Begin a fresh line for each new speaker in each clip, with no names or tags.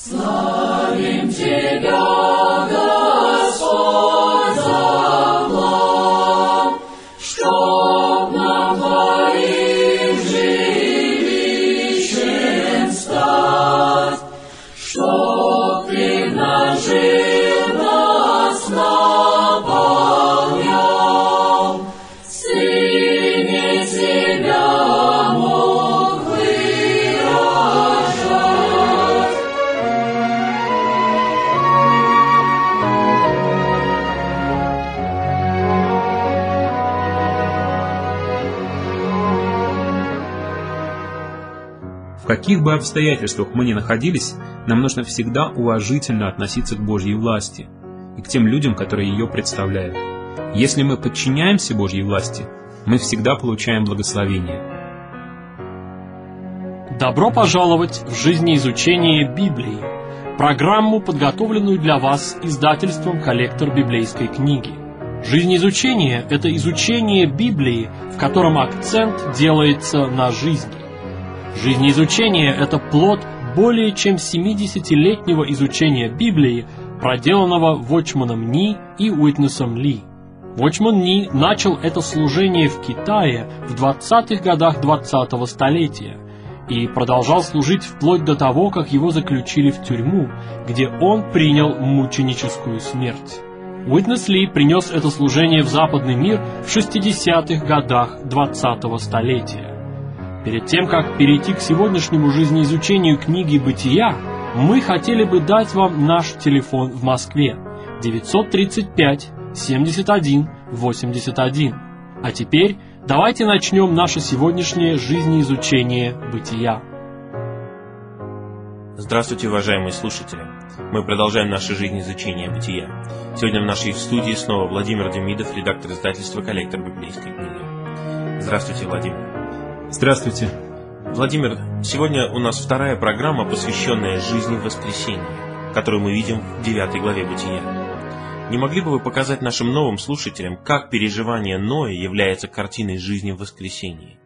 Славим Тебя, Господь, за план, чтоб нам Твоим жилищем стать, чтоб Ты в нас жил, нас наполнял, Сыне Тебя мог выражать.
В каких бы обстоятельствах мы ни находились, нам нужно всегда уважительно относиться к Божьей власти и к тем людям, которые ее представляют. Если мы подчиняемся Божьей власти, мы всегда получаем благословение.
Добро пожаловать в жизнеизучение Библии, программу, подготовленную для вас издательством «Коллектор библейской книги». Жизнеизучение – это изучение Библии, в котором акцент делается на жизни. Жизнеизучение – это плод более чем 70-летнего изучения Библии, проделанного Watchman Nee и Witnessом Ли. Watchman Nee начал это служение в Китае в 20-х годах 20-го столетия и продолжал служить вплоть до того, как его заключили в тюрьму, где он принял мученическую смерть. Witness Ли принес это служение в западный мир в 60-х годах 20-го столетия. Перед тем, как перейти к сегодняшнему жизнеизучению книги «Бытия», мы хотели бы дать вам наш телефон в Москве 935-71-81. А теперь давайте начнем наше сегодняшнее жизнеизучение «Бытия».
Здравствуйте, уважаемые слушатели! Мы продолжаем наше жизнеизучение «Бытия». Сегодня в нашей студии снова Владимир Демидов, редактор издательства «Коллектор библейской книги». Здравствуйте, Владимир.
Здравствуйте.
Владимир, сегодня у нас вторая программа, посвященная жизни воскресения, которую мы видим в 9 главе Бытия. Не могли бы вы показать нашим новым слушателям, как переживание Ноя является картиной жизни в воскресении?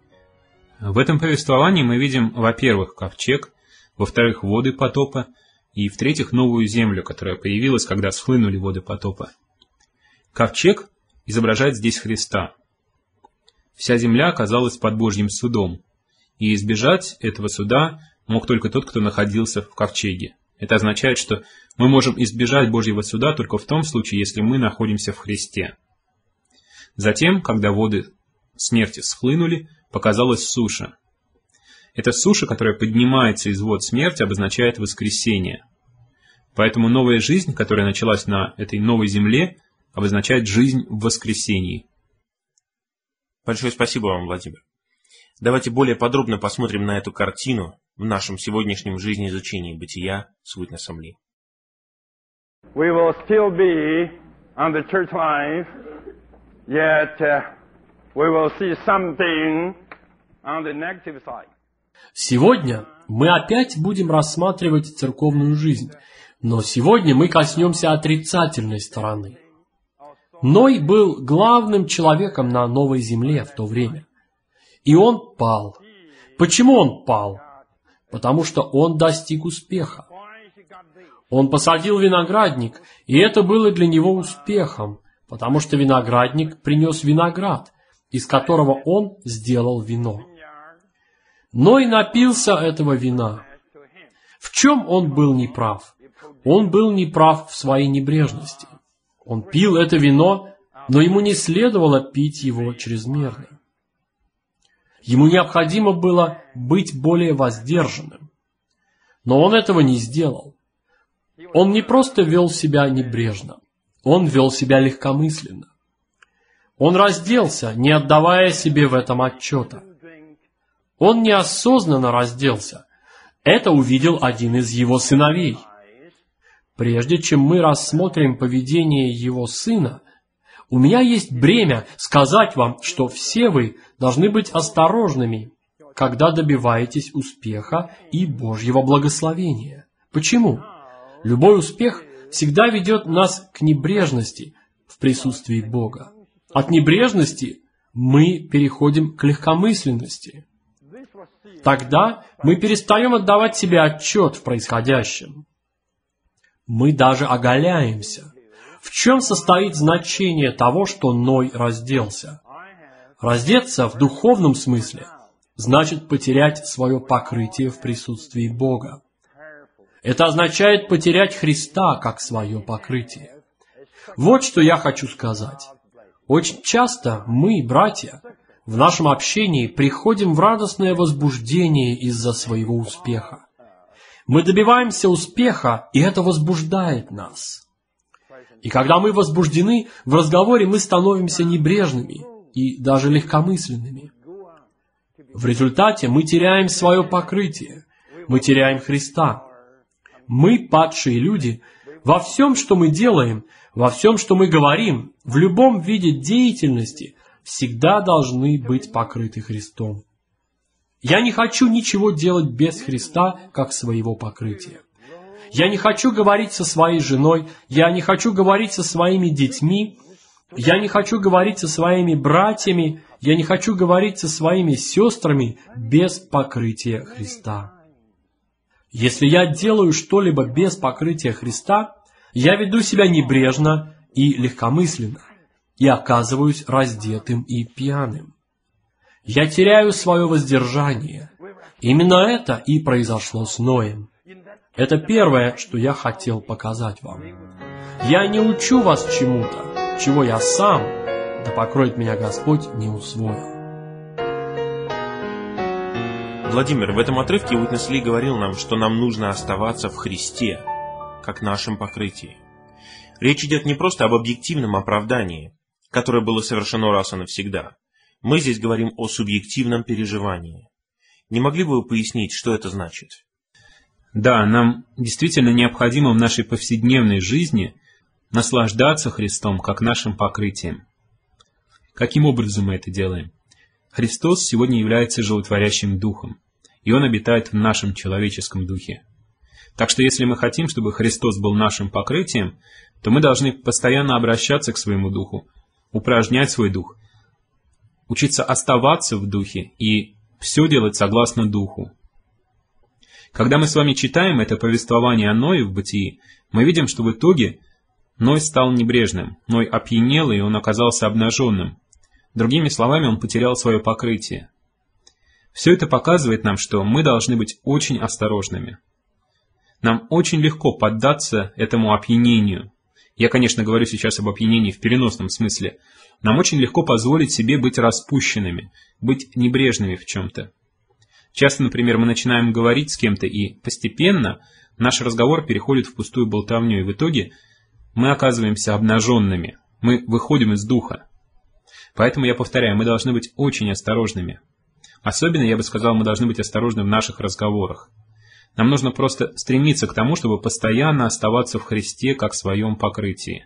В этом повествовании мы видим, во-первых, ковчег, во-вторых, воды потопа, и в-третьих, новую землю, которая появилась, когда схлынули воды потопа. Ковчег изображает здесь Христа. Вся земля оказалась под Божьим судом, и избежать этого суда мог только тот, кто находился в ковчеге. Это означает, что мы можем избежать Божьего суда только в том случае, если мы находимся в Христе. Затем, когда воды смерти схлынули, показалась суша. Эта суша, которая поднимается из вод смерти, обозначает воскресение. Поэтому новая жизнь, которая началась на этой новой земле, обозначает жизнь в воскресении.
Большое спасибо вам, Владимир. Давайте более подробно посмотрим на эту картину в нашем сегодняшнем жизнеизучении Бытия с Witnessом Ли.
We will still be on the church life, yet we will see something on the negative side.
Сегодня мы опять будем рассматривать церковную жизнь, но сегодня мы коснемся отрицательной стороны. Ной был главным человеком на новой земле в то время. И он пал. Почему он пал? Потому что он достиг успеха. Он посадил виноградник, и это было для него успехом, потому что виноградник принес виноград, из которого он сделал вино. Ной напился этого вина. В чем он был неправ? Он был неправ в своей небрежности. Он пил это вино, но ему не следовало пить его чрезмерно. Ему необходимо было быть более воздержанным. Но он этого не сделал. Он не просто вел себя небрежно, он вел себя легкомысленно. Он разделся, не отдавая себе в этом отчета. Он неосознанно разделся. Это увидел один из его сыновей. Прежде чем мы рассмотрим поведение его сына, у меня есть бремя сказать вам, что все вы должны быть осторожными, когда добиваетесь успеха и Божьего благословения. Почему? Любой успех всегда ведет нас к небрежности в присутствии Бога. От небрежности мы переходим к легкомысленности. Тогда мы перестаем отдавать себе отчет в происходящем. Мы даже оголяемся. В чем состоит значение того, что Ной разделся? Раздеться в духовном смысле значит потерять свое покрытие в присутствии Бога. Это означает потерять Христа как свое покрытие. Вот что я хочу сказать. Очень часто мы, братья, в нашем общении приходим в радостное возбуждение из-за своего успеха. Мы добиваемся успеха, и это возбуждает нас. И когда мы возбуждены, в разговоре мы становимся небрежными и даже легкомысленными. В результате мы теряем свое покрытие, мы теряем Христа. Мы, падшие люди, во всем, что мы делаем, во всем, что мы говорим, в любом виде деятельности, всегда должны быть покрыты Христом. Я не хочу ничего делать без Христа, как своего покрытия. Я не хочу говорить со своей женой, я не хочу говорить со своими детьми, я не хочу говорить со своими братьями, я не хочу говорить со своими сестрами без покрытия Христа. Если я делаю что-либо без покрытия Христа, я веду себя небрежно и легкомысленно, и оказываюсь раздетым и пьяным. Я теряю свое воздержание. Именно это и произошло с Ноем. Это первое, что я хотел показать вам. Я не учу вас чему-то, чего я сам, да покроет меня Господь, не усвоил.
Владимир, в этом отрывке Уитнес Ли говорил нам, что нам нужно оставаться в Христе, как нашем покрытии. Речь идет не просто об объективном оправдании, которое было совершено раз и навсегда. Мы здесь говорим о субъективном переживании. Не могли бы вы пояснить, что это значит?
Да, нам действительно необходимо в нашей повседневной жизни наслаждаться Христом как нашим покрытием. Каким образом мы это делаем? Христос сегодня является животворящим духом, и Он обитает в нашем человеческом духе. Так что если мы хотим, чтобы Христос был нашим покрытием, то мы должны постоянно обращаться к своему духу, упражнять свой дух, учиться оставаться в духе и все делать согласно духу. Когда мы с вами читаем это повествование о Ное в Бытии, мы видим, что в итоге Ной стал небрежным, Ной опьянел, и он оказался обнаженным. Другими словами, он потерял свое покрытие. Все это показывает нам, что мы должны быть очень осторожными. Нам очень легко поддаться этому опьянению. Я, конечно, говорю сейчас об опьянении в переносном смысле. Нам очень легко позволить себе быть распущенными, быть небрежными в чем-то. Часто, например, мы начинаем говорить с кем-то, и постепенно наш разговор переходит в пустую болтовню, и в итоге мы оказываемся обнаженными, мы выходим из духа. Поэтому я повторяю, мы должны быть очень осторожными. Особенно, я бы сказал, мы должны быть осторожны в наших разговорах. Нам нужно просто стремиться к тому, чтобы постоянно оставаться в Христе как в своем покрытии.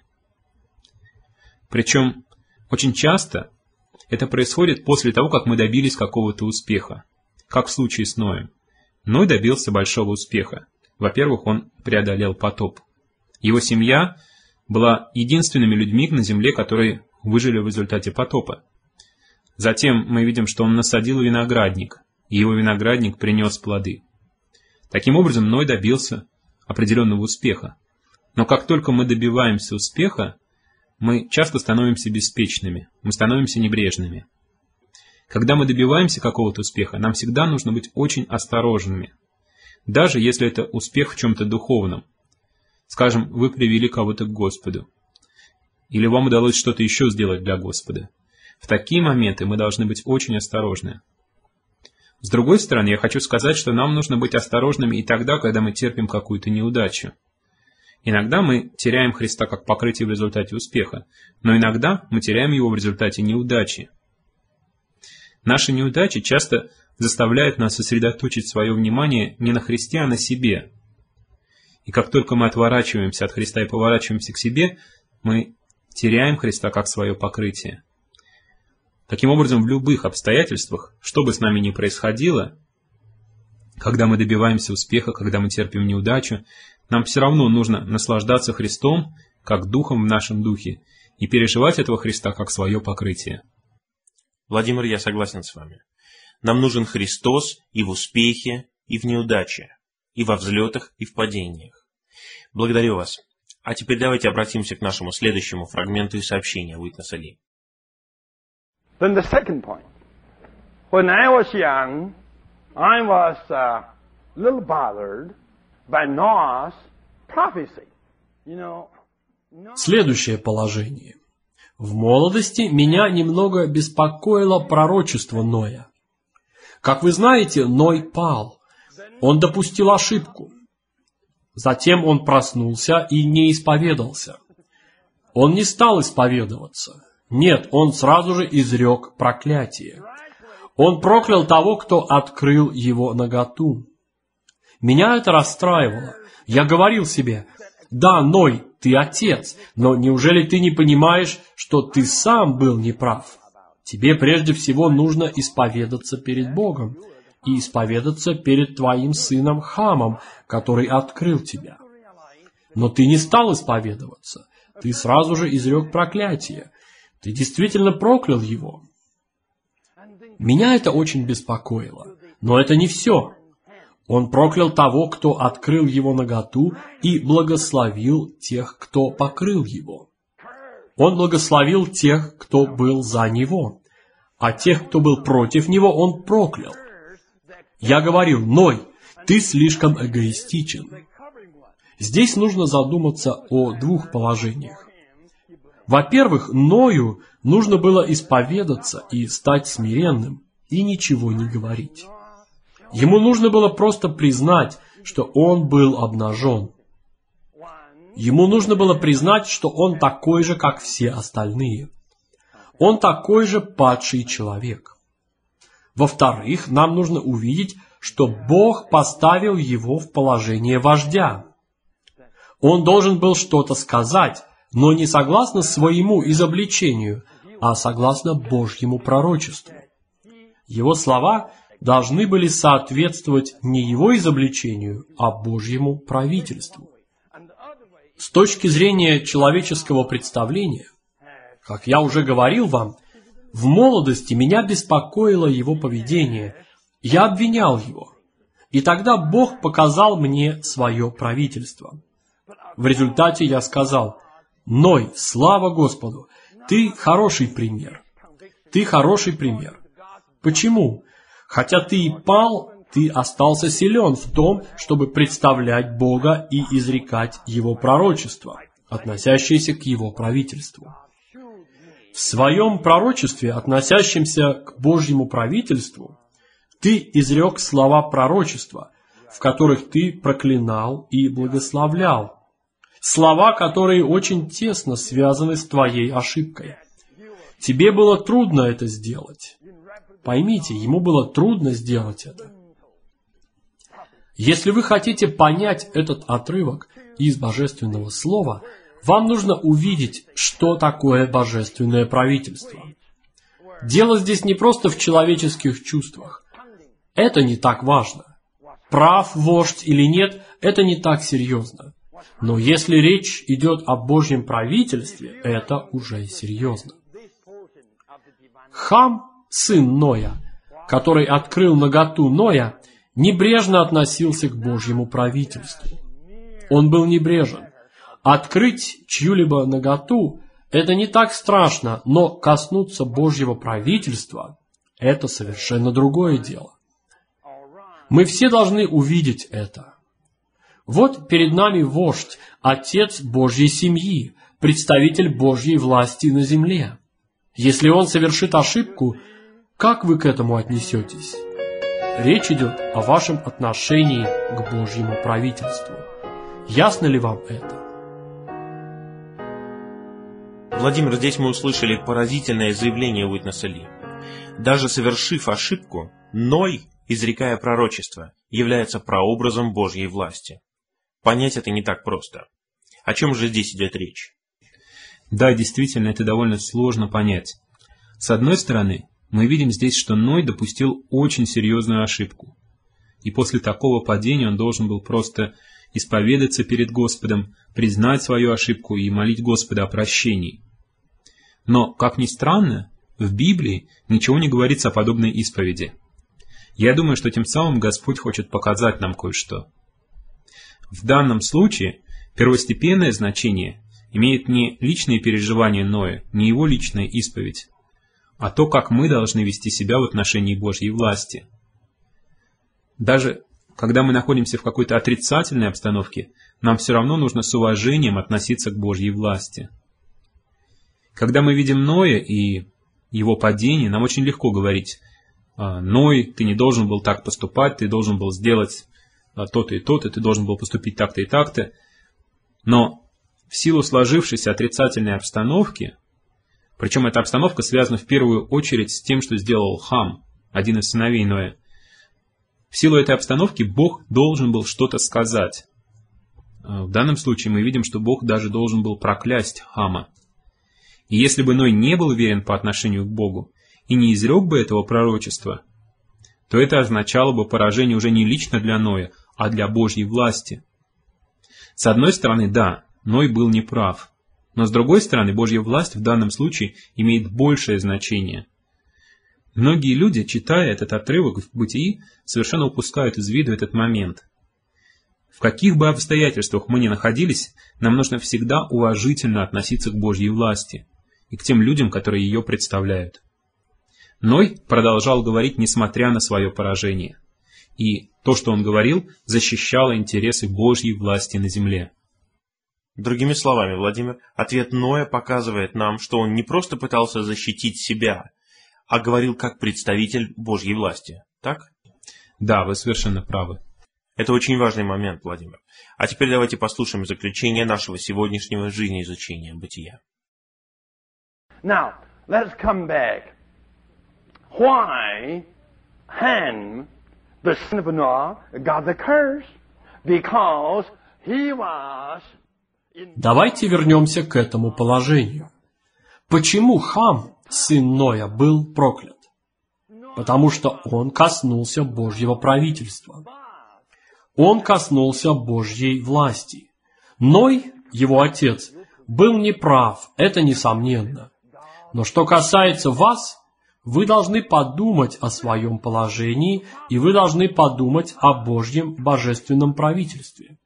Причем очень часто это происходит после того, как мы добились какого-то успеха, как в случае с Ноем. Ной добился большого успеха. Во-первых, он преодолел потоп. Его семья была единственными людьми на земле, которые выжили в результате потопа. Затем мы видим, что он насадил виноградник, и его виноградник принес плоды. Таким образом, Ной добился определенного успеха. Но как только мы добиваемся успеха, мы часто становимся беспечными, мы становимся небрежными. Когда мы добиваемся какого-то успеха, нам всегда нужно быть очень осторожными. Даже если это успех в чем-то духовном. Скажем, вы привели кого-то к Господу. Или вам удалось что-то еще сделать для Господа. В такие моменты мы должны быть очень осторожны. С другой стороны, я хочу сказать, что нам нужно быть осторожными и тогда, когда мы терпим какую-то неудачу. Иногда мы теряем Христа как покрытие в результате успеха, но иногда мы теряем его в результате неудачи. Наши неудачи часто заставляют нас сосредоточить свое внимание не на Христе, а на себе. И как только мы отворачиваемся от Христа и поворачиваемся к себе, мы теряем Христа как свое покрытие. Таким образом, в любых обстоятельствах, что бы с нами ни происходило, когда мы добиваемся успеха, когда мы терпим неудачу, нам все равно нужно наслаждаться Христом, как Духом в нашем духе, и переживать этого Христа как свое покрытие.
Владимир, я согласен с вами. Нам нужен Христос и в успехе, и в неудаче, и во взлетах, и в падениях. Благодарю вас. А теперь давайте обратимся к нашему следующему фрагменту и сообщению Уитнеса Ли.
Then the second point. When I was young, I was a little bothered by Noah's prophecy.
Следующее положение. В молодости меня немного беспокоило пророчество Ноя. Как вы знаете, Ной пал. Он допустил ошибку. Затем он проснулся и не исповедался. Он не стал исповедоваться. Нет, он сразу же изрек проклятие. Он проклял того, кто открыл его наготу. Меня это расстраивало. Я говорил себе: да, Ной, ты отец, но неужели ты не понимаешь, что ты сам был неправ? Тебе прежде всего нужно исповедаться перед Богом и исповедаться перед твоим сыном Хамом, который открыл тебя. Но ты не стал исповедоваться. Ты сразу же изрек проклятие. Ты действительно проклял его. Меня это очень беспокоило. Но это не все. Он проклял того, кто открыл его наготу, и благословил тех, кто покрыл его. Он благословил тех, кто был за него, а тех, кто был против него, он проклял. Я говорил: Ной, ты слишком эгоистичен. Здесь нужно задуматься о двух положениях. Во-первых, Ною нужно было исповедаться и стать смиренным, и ничего не говорить. Ему нужно было просто признать, что он был обнажен. Ему нужно было признать, что он такой же, как все остальные. Он такой же падший человек. Во-вторых, нам нужно увидеть, что Бог поставил его в положение вождя. Он должен был что-то сказать, но не согласно своему изобличению, а согласно Божьему пророчеству. Его слова должны были соответствовать не его изобличению, а Божьему правительству. С точки зрения человеческого представления, как я уже говорил вам, в молодости меня беспокоило его поведение. Я обвинял его. И тогда Бог показал мне свое правительство. В результате я сказал: Ной, слава Господу, ты хороший пример. Ты хороший пример. Почему? Хотя ты и пал, ты остался силен в том, чтобы представлять Бога и изрекать Его пророчества, относящиеся к Его правительству. В своем пророчестве, относящемся к Божьему правительству, ты изрек слова пророчества, в которых ты проклинал и благословлял. Слова, которые очень тесно связаны с твоей ошибкой. Тебе было трудно это сделать. Поймите, ему было трудно сделать это. Если вы хотите понять этот отрывок из Божественного Слова, вам нужно увидеть, что такое божественное правительство. Дело здесь не просто в человеческих чувствах. Это не так важно. Прав вождь или нет, это не так серьезно. Но если речь идет о Божьем правительстве, это уже серьезно. Хам, сын Ноя, который открыл наготу Ноя, небрежно относился к Божьему правительству. Он был небрежен. Открыть чью-либо наготу – это не так страшно, но коснуться Божьего правительства – это совершенно другое дело. Мы все должны увидеть это. Вот перед нами вождь, отец Божьей семьи, представитель Божьей власти на земле. Если он совершит ошибку, как вы к этому отнесетесь? Речь идет о вашем отношении к Божьему правительству. Ясно ли вам это?
Владимир, здесь мы услышали поразительное заявление Уитнеса Ли. Даже совершив ошибку, Ной, изрекая пророчество, является прообразом Божьей власти. Понять это не так просто. О чем же здесь идет речь?
Да, действительно, это довольно сложно понять. С одной стороны, мы видим здесь, что Ной допустил очень серьезную ошибку. И после такого падения он должен был просто исповедаться перед Господом, признать свою ошибку и молить Господа о прощении. Но, как ни странно, в Библии ничего не говорится о подобной исповеди. Я думаю, что тем самым Господь хочет показать нам кое-что. В данном случае первостепенное значение имеет не личные переживания Ноя, не его личная исповедь, а то, как мы должны вести себя в отношении Божьей власти. Даже когда мы находимся в какой-то отрицательной обстановке, нам все равно нужно с уважением относиться к Божьей власти. Когда мы видим Ноя и его падение, нам очень легко говорить: «Ной, ты не должен был так поступать, ты должен был сделать то-то и то-то, ты должен был поступить так-то и так-то». Но в силу сложившейся отрицательной обстановки, причем эта обстановка связана в первую очередь с тем, что сделал Хам, один из сыновей Ноя, в силу этой обстановки Бог должен был что-то сказать. В данном случае мы видим, что Бог даже должен был проклясть Хама. И если бы Ной не был верен по отношению к Богу и не изрек бы этого пророчества, то это означало бы поражение уже не лично для Ноя, а для Божьей власти. С одной стороны, да, Ной был неправ, но с другой стороны, Божья власть в данном случае имеет большее значение. Многие люди, читая этот отрывок в Бытии, совершенно упускают из виду этот момент. В каких бы обстоятельствах мы ни находились, нам нужно всегда уважительно относиться к Божьей власти и к тем людям, которые ее представляют. Ной продолжал говорить, несмотря на свое поражение. И то, что он говорил, защищало интересы Божьей власти на земле.
Другими словами, Владимир, ответ Ноя показывает нам, что он не просто пытался защитить себя, а говорил как представитель Божьей власти. Так?
Да, вы совершенно правы.
Это очень важный момент, Владимир. А теперь давайте послушаем заключение нашего сегодняшнего жизнеизучения бытия.
Now, let's come back. Why Ham, the son of Noah, got the curse? Because he was...
Давайте вернемся к этому положению. Почему Хам, сын Ноя, был проклят? Потому что он коснулся Божьего правительства. Он коснулся Божьей власти. Ной, его отец, был неправ, это несомненно. Но что касается вас, вы должны подумать о своем положении, и вы должны подумать о Божьем божественном правительстве.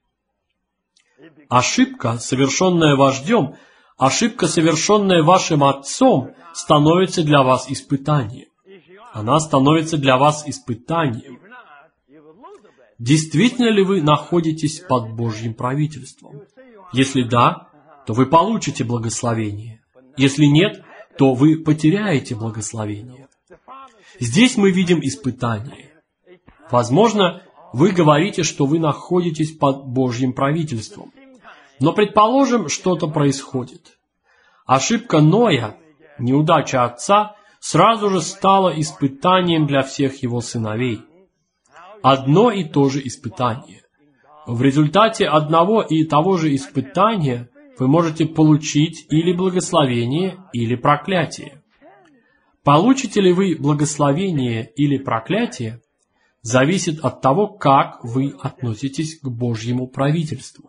Ошибка, совершенная вождем, ошибка, совершенная вашим отцом, становится для вас испытанием. Она становится для вас испытанием. Действительно ли вы находитесь под Божьим правительством? Если да, то вы получите благословение. Если нет, то вы потеряете благословение. Здесь мы видим испытание. Возможно, вы говорите, что вы находитесь под Божьим правительством. Но предположим, что-то происходит. Ошибка Ноя, неудача отца, сразу же стала испытанием для всех его сыновей. Одно и то же испытание. В результате одного и того же испытания вы можете получить или благословение, или проклятие. Получите ли вы благословение или проклятие, зависит от того, как вы относитесь к Божьему правительству.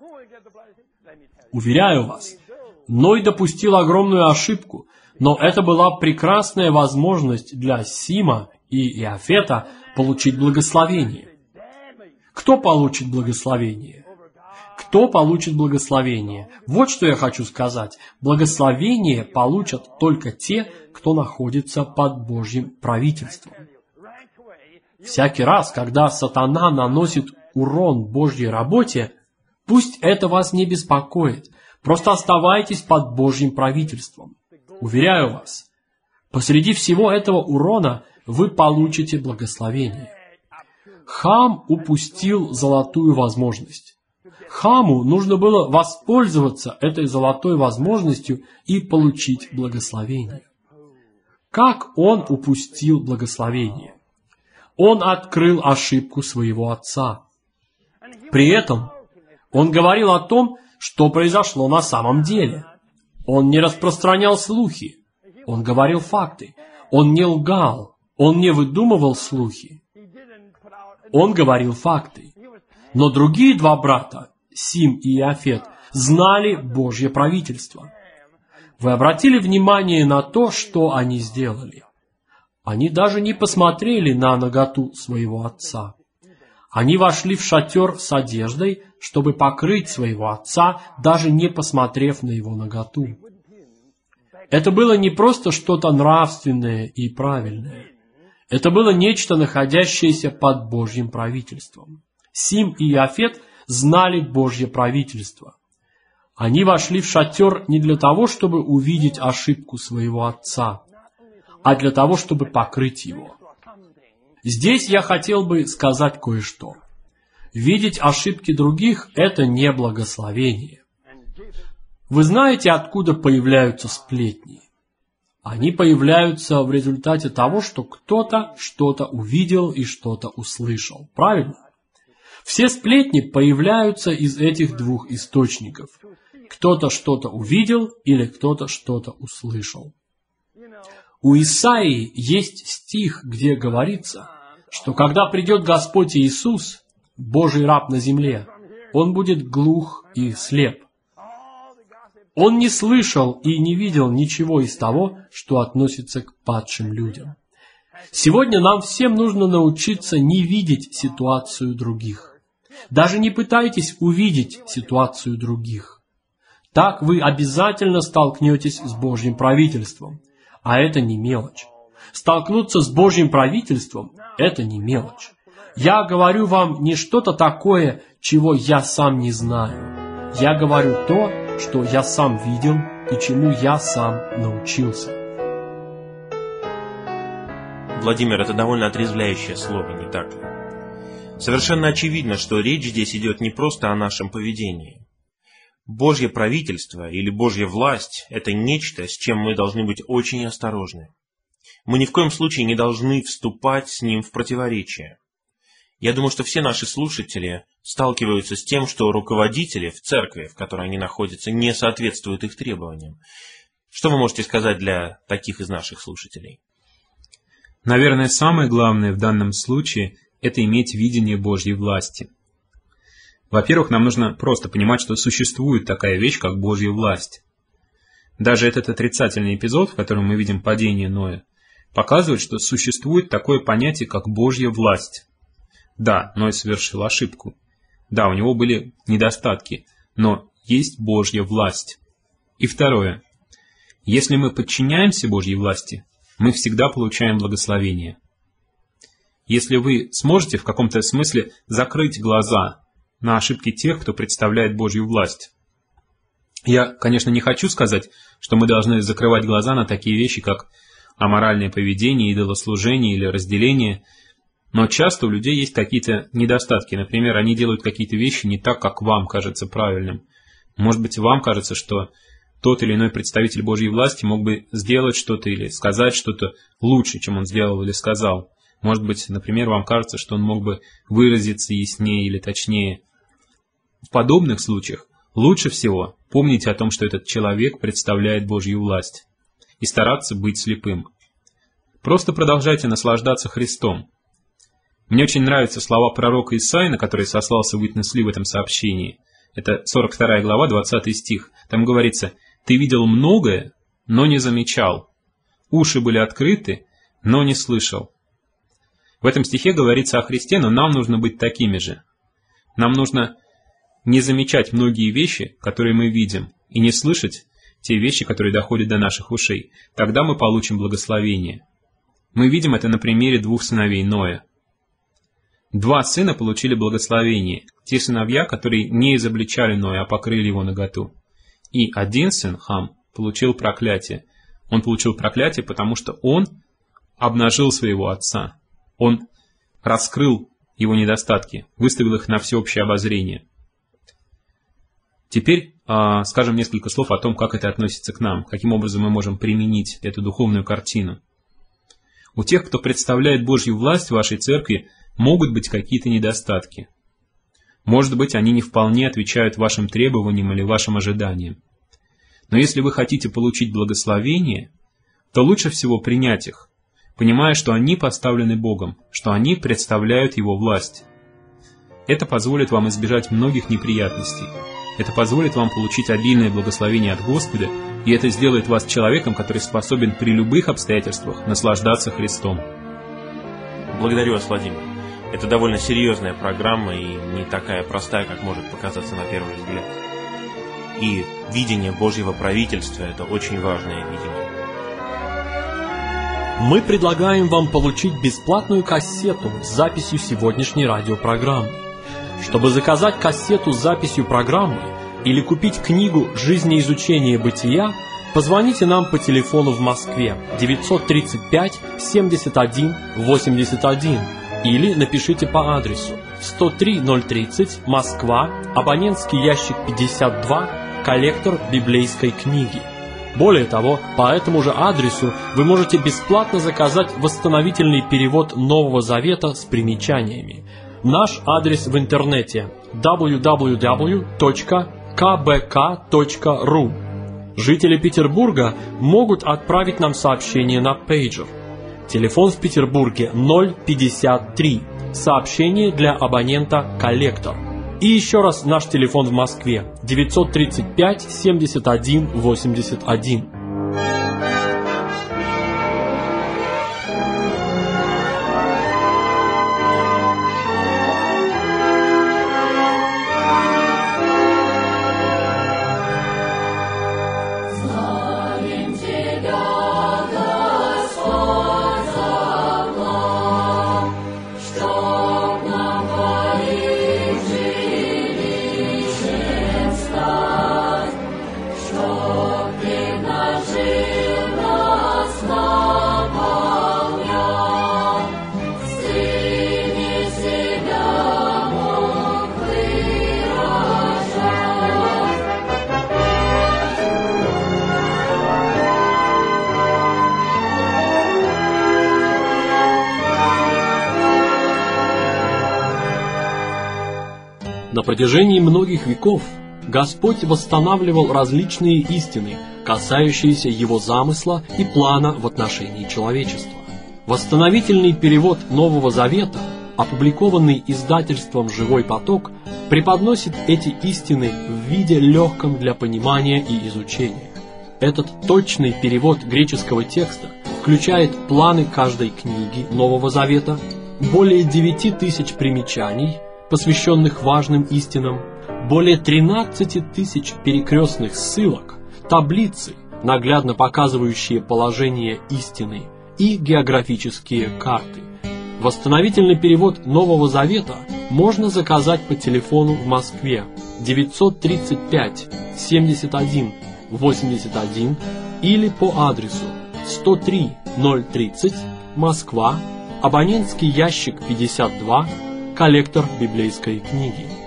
Уверяю вас, Ной допустил огромную ошибку, но это была прекрасная возможность для Сима и Иафета получить благословение. Кто получит благословение? Кто получит благословение? Вот что я хочу сказать. Благословение получат только те, кто находится под Божьим правительством. Всякий раз, когда сатана наносит урон Божьей работе, пусть это вас не беспокоит. Просто оставайтесь под Божьим правительством. Уверяю вас, посреди всего этого урона вы получите благословение. Хам упустил золотую возможность. Хаму нужно было воспользоваться этой золотой возможностью и получить благословение. Как он упустил благословение? Он открыл ошибку своего отца. При этом он говорил о том, что произошло на самом деле. Он не распространял слухи. Он говорил факты. Он не лгал. Он не выдумывал слухи. Он говорил факты. Но другие два брата, Сим и Иафет, знали Божье правительство. Вы обратили внимание на то, что они сделали? Они даже не посмотрели на наготу своего отца. Они вошли в шатер с одеждой, чтобы покрыть своего отца, даже не посмотрев на его наготу. Это было не просто что-то нравственное и правильное. Это было нечто, находящееся под Божьим правительством. Сим и Иафет знали Божье правительство. Они вошли в шатер не для того, чтобы увидеть ошибку своего отца, а для того, чтобы покрыть его. Здесь я хотел бы сказать кое-что. Видеть ошибки других – это не благословение. Вы знаете, откуда появляются сплетни? Они появляются в результате того, что кто-то что-то увидел и что-то услышал. Правильно? Все сплетни появляются из этих двух источников. Кто-то что-то увидел или кто-то что-то услышал. У Исаии есть стих, где говорится, что когда придет Господь Иисус, Божий раб на земле, Он будет глух и слеп. Он не слышал и не видел ничего из того, что относится к падшим людям. Сегодня нам всем нужно научиться не видеть ситуацию других. Даже не пытайтесь увидеть ситуацию других. Так вы обязательно столкнетесь с Божьим правительством. А это не мелочь. Столкнуться с Божьим правительством – это не мелочь. Я говорю вам не что-то такое, чего я сам не знаю. Я говорю то, что я сам видел и чему я сам научился.
Владимир, это довольно отрезвляющее слово, не так ли? Совершенно очевидно, что речь здесь идет не просто о нашем поведении. Божье правительство или Божья власть – это нечто, с чем мы должны быть очень осторожны. Мы ни в коем случае не должны вступать с ним в противоречие. Я думаю, что все наши слушатели сталкиваются с тем, что руководители в церкви, в которой они находятся, не соответствуют их требованиям. Что вы можете сказать для таких из наших слушателей?
Наверное, самое главное в данном случае – это иметь видение Божьей власти. Во-первых, нам нужно просто понимать, что существует такая вещь, как Божья власть. Даже этот отрицательный эпизод, в котором мы видим падение Ноя, показывает, что существует такое понятие, как Божья власть. Да, Ной совершил ошибку. Да, у него были недостатки, но есть Божья власть. И второе. Если мы подчиняемся Божьей власти, мы всегда получаем благословение. Если вы сможете в каком-то смысле закрыть глаза на ошибки тех, кто представляет Божью власть. Я, конечно, не хочу сказать, что мы должны закрывать глаза на такие вещи, как аморальное поведение, идолослужение или разделение, но часто у людей есть какие-то недостатки. Например, они делают какие-то вещи не так, как вам кажется правильным. Может быть, вам кажется, что тот или иной представитель Божьей власти мог бы сделать что-то или сказать что-то лучше, чем он сделал или сказал. Может быть, например, вам кажется, что он мог бы выразиться яснее или точнее. В подобных случаях лучше всего помнить о том, что этот человек представляет Божью власть, и стараться быть слепым. Просто продолжайте наслаждаться Христом. Мне очень нравятся слова пророка Исаии, на которые сослался Уитнес Ли в этом сообщении. Это 42 глава, 20 стих. Там говорится: «Ты видел многое, но не замечал. Уши были открыты, но не слышал». В этом стихе говорится о Христе, но нам нужно быть такими же. Нам нужно не замечать многие вещи, которые мы видим, и не слышать те вещи, которые доходят до наших ушей. Тогда мы получим благословение. Мы видим это на примере двух сыновей Ноя. Два сына получили благословение. Те сыновья, которые не изобличали Ноя, а покрыли его наготу. И один сын, Хам, получил проклятие. Он получил проклятие, потому что он обнажил своего отца. Он раскрыл его недостатки, выставил их на всеобщее обозрение. Теперь скажем несколько слов о том, как это относится к нам, каким образом мы можем применить эту духовную картину. У тех, кто представляет Божью власть в вашей церкви, могут быть какие-то недостатки. Может быть, они не вполне отвечают вашим требованиям или вашим ожиданиям. Но если вы хотите получить благословение, то лучше всего принять их, понимая, что они поставлены Богом, что они представляют Его власть. Это позволит вам избежать многих неприятностей. Это позволит вам получить обильное благословение от Господа, и это сделает вас человеком, который способен при любых обстоятельствах наслаждаться Христом.
Благодарю вас, Владимир. Это довольно серьезная программа и не такая простая, как может показаться на первый взгляд. И видение Божьего правительства – это очень важное видение.
Мы предлагаем вам получить бесплатную кассету с записью сегодняшней радиопрограммы. Чтобы заказать кассету с записью программы или купить книгу «Жизнеизучение бытия», позвоните нам по телефону в Москве 935 71 81 или напишите по адресу 103-030, Москва, абонентский ящик 52, коллектор библейской книги. Более того, по этому же адресу вы можете бесплатно заказать восстановительный перевод Нового Завета с примечаниями. Наш адрес в интернете www.kbk.ru. Жители Петербурга могут отправить нам сообщение на пейджер. Телефон в Петербурге 053. Сообщение для абонента «Коллектор». И еще раз наш телефон в Москве 935 71 81. На протяжении многих веков Господь восстанавливал различные истины, касающиеся Его замысла и плана в отношении человечества. Восстановительный перевод Нового Завета, опубликованный издательством «Живой поток», преподносит эти истины в виде легком для понимания и изучения. Этот точный перевод греческого текста включает планы каждой книги Нового Завета, более 9000 примечаний, посвященных важным истинам, более 13 тысяч перекрестных ссылок, таблицы, наглядно показывающие положение истины, и географические карты. Восстановительный перевод Нового Завета можно заказать по телефону в Москве 935 71 81 или по адресу 103-030, Москва, абонентский ящик 52, коллектор библейской книги.